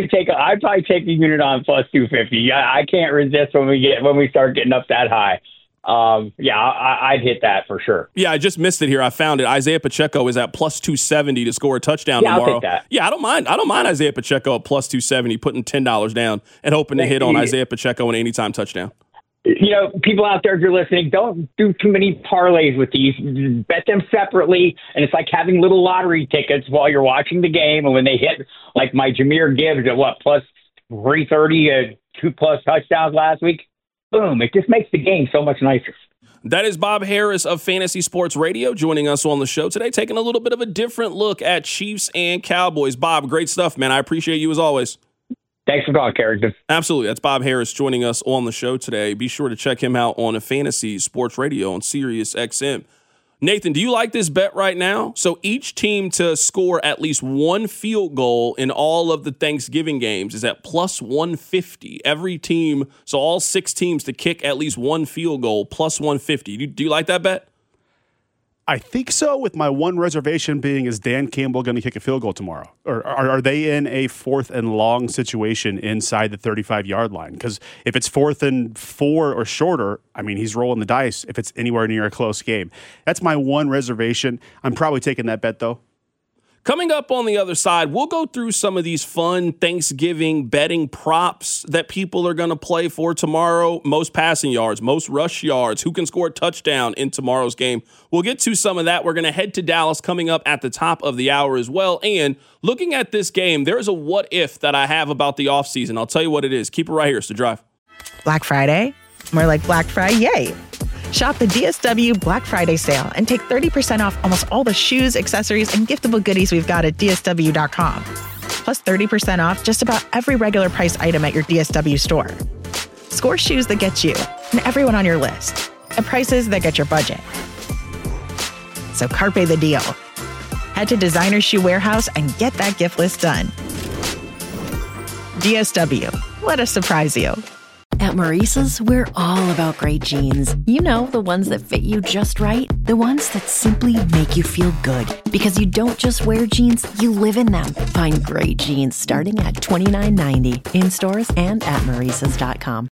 a unit on plus 250. I can't resist when we start getting up that high. I'd hit that for sure. Yeah, I just missed it here. I found it. Isaiah Pacheco is at plus 270 to score a touchdown tomorrow. I'll take that. Yeah, I don't mind Isaiah Pacheco at plus 270, putting $10 down and hoping to hit on Isaiah Pacheco an anytime touchdown. People out there, if you're listening, don't do too many parlays with these. Bet them separately, and it's like having little lottery tickets while you're watching the game. And when they hit, like my Jahmyr Gibbs at plus 330, 2+ touchdowns last week, boom, it just makes the game so much nicer. That is Bob Harris of Fantasy Sports Radio joining us on the show today, taking a little bit of a different look at Chiefs and Cowboys. Bob, great stuff, man. I appreciate you as always. Thanks for calling, Carrington. Absolutely. That's Bob Harris joining us on the show today. Be sure to check him out on a Fantasy Sports Radio on Sirius XM. Nathan, do you like this bet right now? So each team to score at least one field goal in all of the Thanksgiving games is at plus 150. Every team, so all 6 teams to kick at least one field goal, plus 150. Do you like that bet? I think so, with my one reservation being, is Dan Campbell going to kick a field goal tomorrow? Or are they in a 4th and long situation inside the 35-yard line? Because if it's 4th and 4 or shorter, I mean, he's rolling the dice if it's anywhere near a close game. That's my one reservation. I'm probably taking that bet, though. Coming up on the other side, we'll go through some of these fun Thanksgiving betting props that people are going to play for tomorrow. Most passing yards, most rush yards, who can score a touchdown in tomorrow's game. We'll get to some of that. We're going to head to Dallas coming up at the top of the hour as well. And looking at this game, there's a what if that I have about the offseason. I'll tell you what it is. Keep it right here. It's The Drive. Black Friday? More like Black Friday, yay! Shop the DSW Black Friday sale and take 30% off almost all the shoes, accessories, and giftable goodies we've got at DSW.com. Plus 30% off just about every regular price item at your DSW store. Score shoes that get you and everyone on your list at prices that get your budget. So carpe the deal. Head to Designer Shoe Warehouse and get that gift list done. DSW, let us surprise you. At Maurice's, we're all about great jeans. You know, the ones that fit you just right. The ones that simply make you feel good. Because you don't just wear jeans, you live in them. Find great jeans starting at $29.90 in stores and at Maurice's.com.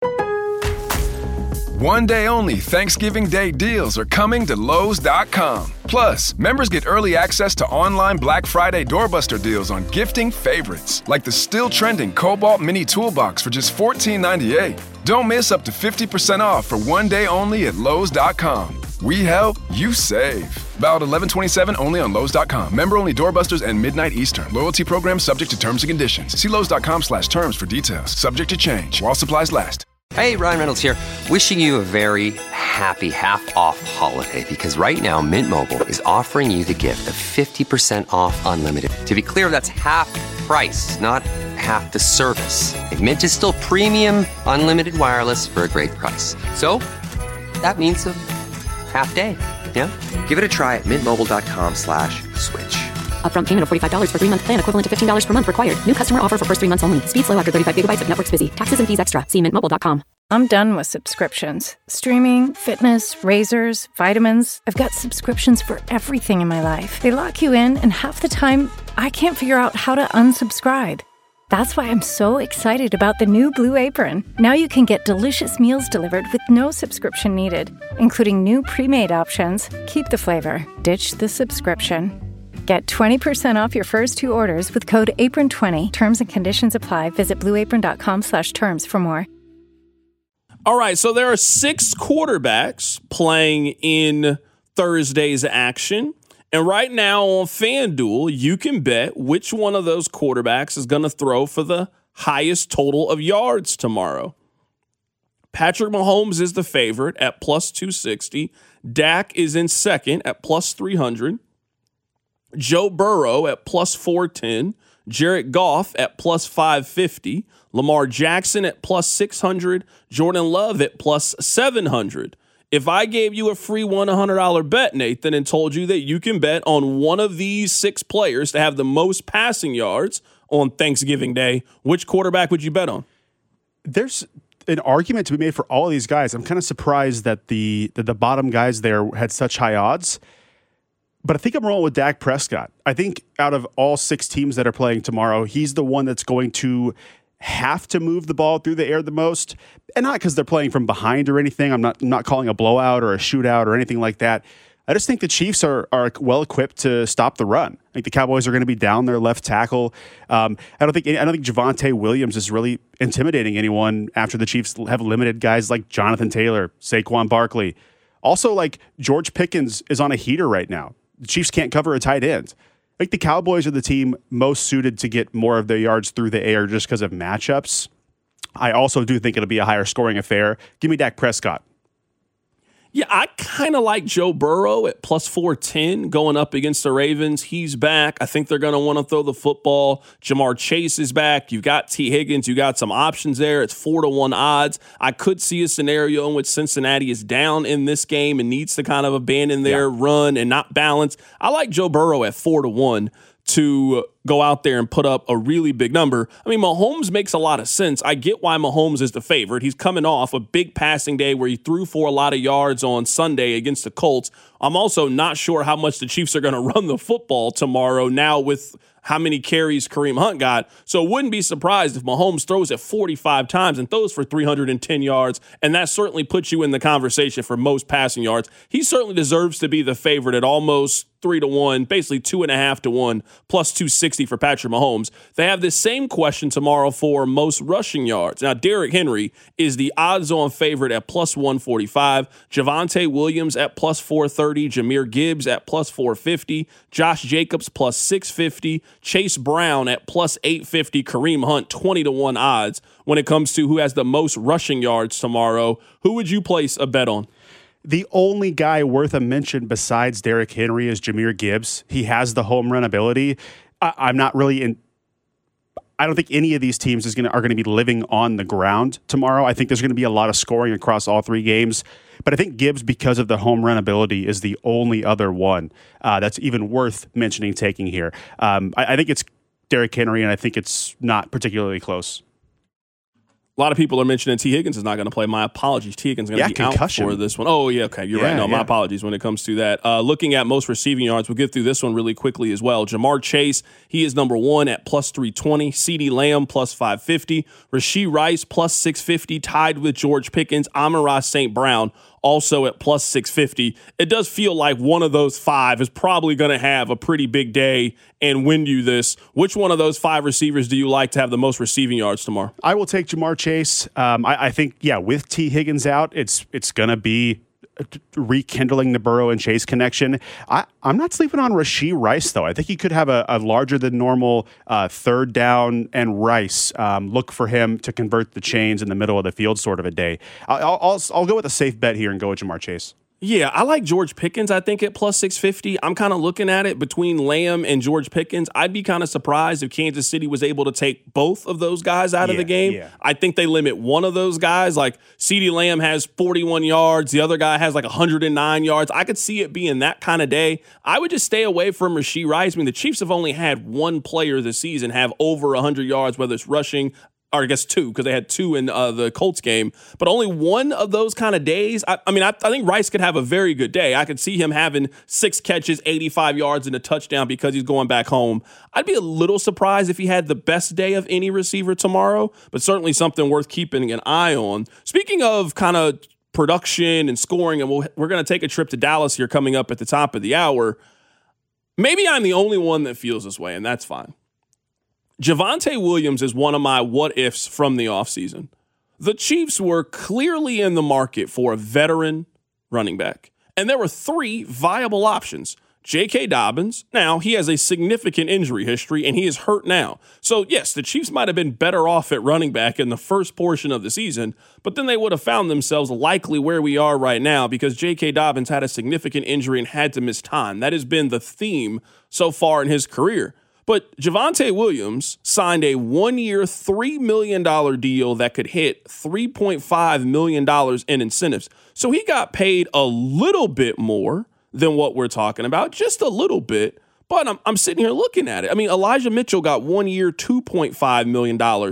One day only Thanksgiving Day deals are coming to Lowe's.com. Plus, members get early access to online Black Friday doorbuster deals on gifting favorites, like the still trending Cobalt Mini Toolbox for just $14.98. Don't miss up to 50% off for one day only at Lowe's.com. We help, you save. Valid 11/27 only on Lowe's.com. Member only doorbusters and midnight Eastern. Loyalty program subject to terms and conditions. See Lowe's.com/terms for details. Subject to change while supplies last. Hey, Ryan Reynolds here, wishing you a very happy half-off holiday, because right now Mint Mobile is offering you the gift of 50% off unlimited. To be clear, that's half price, not half the service. And Mint is still premium unlimited wireless for a great price. So that means a half day, yeah? Give it a try at mintmobile.com/switch. Upfront payment of $45 for 3-month plan, equivalent to $15 per month required. New customer offer for first 3 months only. Speed slow after 35 gigabytes if network's busy. Taxes and fees extra. See mintmobile.com. I'm done with subscriptions. Streaming, fitness, razors, vitamins. I've got subscriptions for everything in my life. They lock you in, and half the time, I can't figure out how to unsubscribe. That's why I'm so excited about the new Blue Apron. Now you can get delicious meals delivered with no subscription needed, including new pre-made options. Keep the flavor. Ditch the subscription. Get 20% off your first 2 orders with code APRON20. Terms and conditions apply. Visit blueapron.com/terms for more. All right, so there are 6 quarterbacks playing in Thursday's action. And right now on FanDuel, you can bet which one of those quarterbacks is going to throw for the highest total of yards tomorrow. Patrick Mahomes is the favorite at plus 260. Dak is in second at plus 300. Joe Burrow at plus 410, Jared Goff at plus 550, Lamar Jackson at plus 600, Jordan Love at plus 700. If I gave you a free $100 bet, Nathan, and told you that you can bet on one of these 6 players to have the most passing yards on Thanksgiving Day, which quarterback would you bet on? There's an argument to be made for all of these guys. I'm kind of surprised that the bottom guys there had such high odds. But I think I'm rolling with Dak Prescott. I think out of all 6 teams that are playing tomorrow, he's the one that's going to have to move the ball through the air the most. And not because they're playing from behind or anything. I'm not calling a blowout or a shootout or anything like that. I just think the Chiefs are well equipped to stop the run. I think the Cowboys are going to be down their left tackle. I don't think Javonte Williams is really intimidating anyone after the Chiefs have limited guys like Jonathan Taylor, Saquon Barkley. Also, like George Pickens is on a heater right now. The Chiefs can't cover a tight end. I think the Cowboys are the team most suited to get more of their yards through the air just because of matchups. I also do think it'll be a higher scoring affair. Give me Dak Prescott. Yeah, I kind of like Joe Burrow at plus 410 going up against the Ravens. He's back. I think they're going to want to throw the football. Jamar Chase is back. You've got T. Higgins. You got some options there. It's 4-1 odds. I could see a scenario in which Cincinnati is down in this game and needs to kind of abandon their run and not balance. I like Joe Burrow at 4-1 to go out there and put up a really big number. I mean, Mahomes makes a lot of sense. I get why Mahomes is the favorite. He's coming off a big passing day where he threw for a lot of yards on Sunday against the Colts. I'm also not sure how much the Chiefs are going to run the football tomorrow now with how many carries Kareem Hunt got. So wouldn't be surprised if Mahomes throws it 45 times and throws for 310 yards, and that certainly puts you in the conversation for most passing yards. He certainly deserves to be the favorite at almost 3-1, basically 2.5-1, plus 260 for Patrick Mahomes. They have this same question tomorrow for most rushing yards. Now, Derrick Henry is the odds-on favorite at plus 145, Javonte Williams at plus 430, Jahmyr Gibbs at plus 450, Josh Jacobs plus 650, Chase Brown at plus 850, Kareem Hunt 20-1 odds. When it comes to who has the most rushing yards tomorrow, who would you place a bet on? The only guy worth a mention besides Derrick Henry is Jahmyr Gibbs. He has the home run ability. I'm not really in. I don't think any of these teams are going to be living on the ground tomorrow. I think there's going to be a lot of scoring across all three games. But I think Gibbs, because of the home run ability, is the only other one that's even worth mentioning taking here. I think it's Derrick Henry, and I think it's not particularly close. A lot of people are mentioning T. Higgins is not going to play. My apologies. T. Higgins is going to be concussion out for this one. Oh, yeah, okay. You're right. No, my apologies when it comes to that. Looking at most receiving yards, we'll get through this one really quickly as well. Jamar Chase, he is number one at plus 320. CeeDee Lamb, plus 550. Rashee Rice, plus 650, tied with George Pickens. Amon-Ra St. Brown, also at plus 650. It does feel like one of those five is probably going to have a pretty big day and win you this. Which one of those five receivers do you like to have the most receiving yards tomorrow? I will take Jamar Chase. I think, with T. Higgins out, it's going to be rekindling the Burrow and Chase connection. I'm not sleeping on Rashee Rice, though. I think he could have a larger than normal third down and Rice. Look for him to convert the chains in the middle of the field sort of a day. I'll go with a safe bet here and go with Jamar Chase. Yeah, I like George Pickens, I think, at plus 650. I'm kind of looking at it between Lamb and George Pickens. I'd be kind of surprised if Kansas City was able to take both of those guys out of the game. Yeah. I think they limit one of those guys. Like CeeDee Lamb has 41 yards. The other guy has like 109 yards. I could see it being that kind of day. I would just stay away from Rashee Rice. I mean, the Chiefs have only had one player this season have over 100 yards, whether it's rushing, or I guess two, because they had two in the Colts game. But only one of those kind of days. I think Rice could have a very good day. I could see him having 6 catches, 85 yards, and a touchdown because he's going back home. I'd be a little surprised if he had the best day of any receiver tomorrow, but certainly something worth keeping an eye on. Speaking of kind of production and scoring, and we're going to take a trip to Dallas here coming up at the top of the hour. Maybe I'm the only one that feels this way, and that's fine. Javonte Williams is one of my what-ifs from the offseason. The Chiefs were clearly in the market for a veteran running back, and there were 3 viable options. J.K. Dobbins, now he has a significant injury history, and he is hurt now. So, yes, the Chiefs might have been better off at running back in the first portion of the season, but then they would have found themselves likely where we are right now because J.K. Dobbins had a significant injury and had to miss time. That has been the theme so far in his career. But Javonte Williams signed a 1-year, $3 million deal that could hit $3.5 million in incentives. So he got paid a little bit more than what we're talking about, just a little bit. But I'm sitting here looking at it. I mean, Elijah Mitchell got 1 year, $2.5 million, got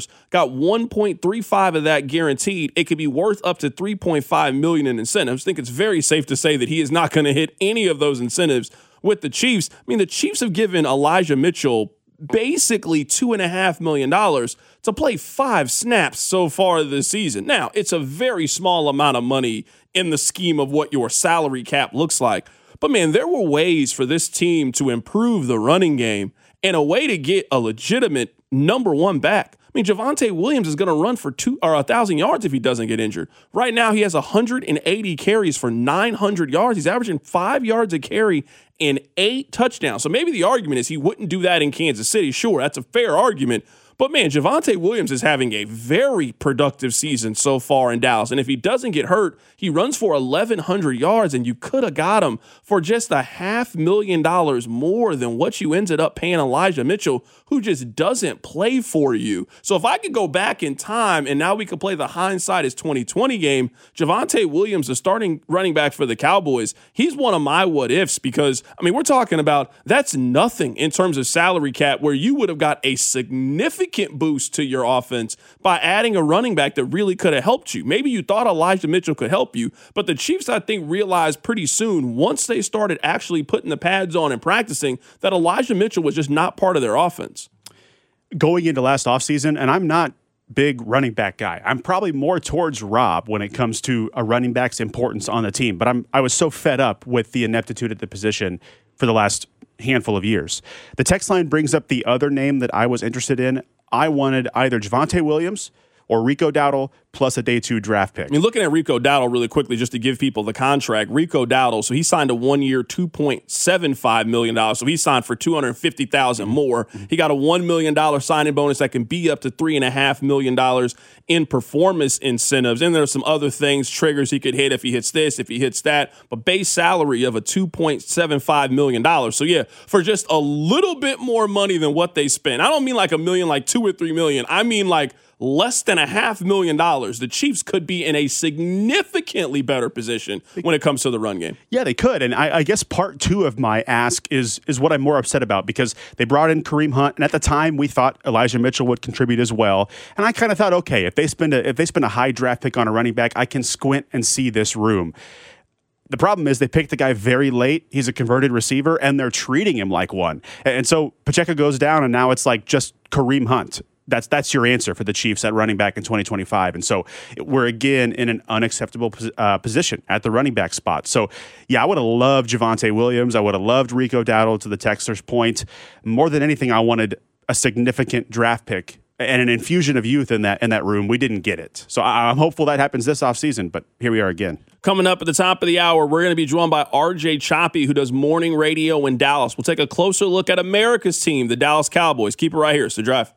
1.35 of that guaranteed. It could be worth up to $3.5 million in incentives. I think it's very safe to say that he is not going to hit any of those incentives with the Chiefs. I mean, the Chiefs have given Elijah Mitchell basically $2.5 million to play 5 snaps so far this season. Now, it's a very small amount of money in the scheme of what your salary cap looks like. But, man, there were ways for this team to improve the running game and a way to get a legitimate number one back. I mean, Javonte Williams is going to run for 1,000 yards if he doesn't get injured. Right now, he has 180 carries for 900 yards. He's averaging 5 yards a carry and 8 touchdowns. So maybe the argument is he wouldn't do that in Kansas City. Sure, that's a fair argument. But man, Javonte Williams is having a very productive season so far in Dallas. And if he doesn't get hurt, he runs for 1,100 yards, and you could have got him for just $500,000 more than what you ended up paying Elijah Mitchell, who just doesn't play for you. So if I could go back in time and now we could play the hindsight is 2020 game, Javonte Williams, the starting running back for the Cowboys, he's one of my what ifs because, I mean, we're talking about that's nothing in terms of salary cap where you would have got a significant boost to your offense by adding a running back that really could have helped you. Maybe you thought Elijah Mitchell could help you, but the Chiefs, I think, realized pretty soon once they started actually putting the pads on and practicing that Elijah Mitchell was just not part of their offense. Going into last offseason, and I'm not big running back guy. I'm probably more towards Rob when it comes to a running back's importance on the team, but I was so fed up with the ineptitude at the position for the last handful of years. The text line brings up the other name that I was interested in. I wanted either Javonte Williams or Rico Dowdle plus a day 2 draft pick. I mean, looking at Rico Dowdle really quickly, just to give people the contract, Rico Dowdle, so he signed a 1-year, $2.75 million. So he signed for $250,000 more. He got a $1 million signing bonus that can be up to $3.5 million in performance incentives. And there's some other things, triggers he could hit if he hits this, if he hits that. But base salary of a $2.75 million. So yeah, for just a little bit more money than what they spent. I don't mean like $1 million, like $2 or $3 million. I mean like less than $500,000, the Chiefs could be in a significantly better position when it comes to the run game. Yeah, they could. And I guess part 2 of my ask is what I'm more upset about because they brought in Kareem Hunt, and at the time we thought Elijah Mitchell would contribute as well. And I kind of thought, okay, if they spend a high draft pick on a running back, I can squint and see this room. The problem is they picked the guy very late. He's a converted receiver, and they're treating him like one. And so Pacheco goes down, and now it's like just Kareem Hunt. That's your answer for the Chiefs at running back in 2025. And so we're again in an unacceptable position at the running back spot. So, yeah, I would have loved Javonte Williams. I would have loved Rico Dowdle, to the texter's point. More than anything, I wanted a significant draft pick and an infusion of youth in that room. We didn't get it. So I'm hopeful that happens this offseason, but here we are again. Coming up at the top of the hour, we're going to be joined by RJ Choppy, who does morning radio in Dallas. We'll take a closer look at America's team, the Dallas Cowboys. Keep it right here. It's The Drive.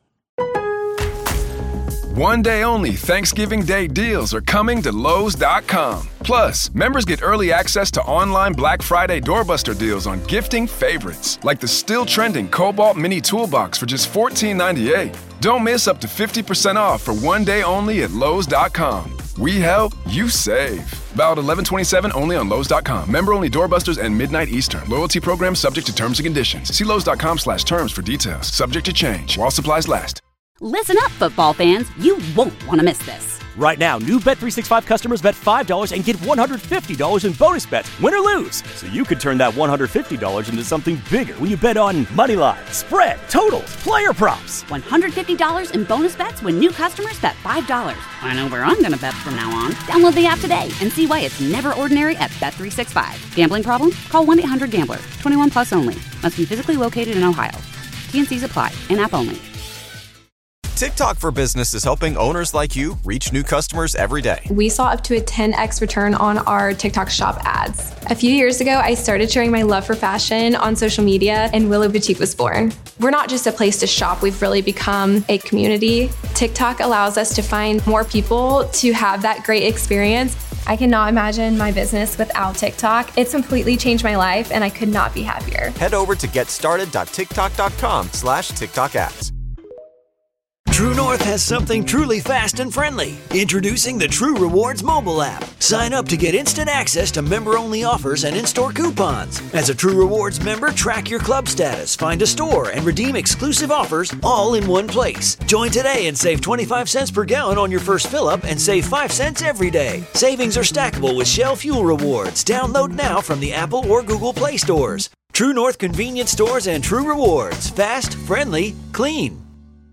One day only Thanksgiving Day deals are coming to Lowe's.com. Plus, members get early access to online Black Friday doorbuster deals on gifting favorites, like the still trending Cobalt Mini Toolbox for just $14.98. Don't miss up to 50% off for one day only at Lowe's.com. We help, you save. About 11/27 only on Lowe's.com. Member only doorbusters and midnight Eastern. Loyalty program subject to terms and conditions. See Lowe's.com/terms for details. Subject to change while supplies last. Listen up, football fans. You won't want to miss this. Right now, new Bet365 customers bet $5 and get $150 in bonus bets, win or lose. So you could turn that $150 into something bigger when you bet on moneyline, spread, totals, player props. $150 in bonus bets when new customers bet $5. I know where I'm going to bet from now on. Download the app today and see why it's never ordinary at Bet365. Gambling problem? Call 1-800-GAMBLER. 21 plus only. Must be physically located in Ohio. T&Cs apply. In-app only. TikTok for Business is helping owners like you reach new customers every day. We saw up to a 10x return on our TikTok shop ads. A few years ago, I started sharing my love for fashion on social media, and Willow Boutique was born. We're not just a place to shop, we've really become a community. TikTok allows us to find more people to have that great experience. I cannot imagine my business without TikTok. It's completely changed my life, and I could not be happier. Head over to getstarted.tiktok.com/TikTok ads. True North has something truly fast and friendly. Introducing the True Rewards mobile app. Sign up to get instant access to member-only offers and in-store coupons. As a True Rewards member, track your club status, find a store, and redeem exclusive offers all in one place. Join today and save 25 cents per gallon on your first fill-up and save 5 cents every day. Savings are stackable with Shell Fuel Rewards. Download now from the Apple or Google Play stores. True North convenience stores and True Rewards. Fast, friendly, clean.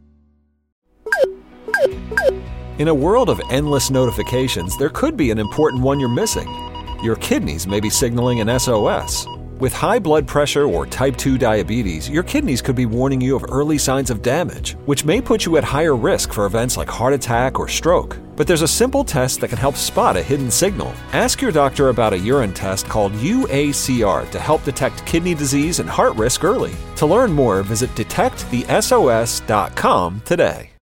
In a world of endless notifications, there could be an important one you're missing. Your kidneys may be signaling an SOS. With high blood pressure or type 2 diabetes, your kidneys could be warning you of early signs of damage, which may put you at higher risk for events like heart attack or stroke. But there's a simple test that can help spot a hidden signal. Ask your doctor about a urine test called UACR to help detect kidney disease and heart risk early. To learn more, visit detectthesos.com today.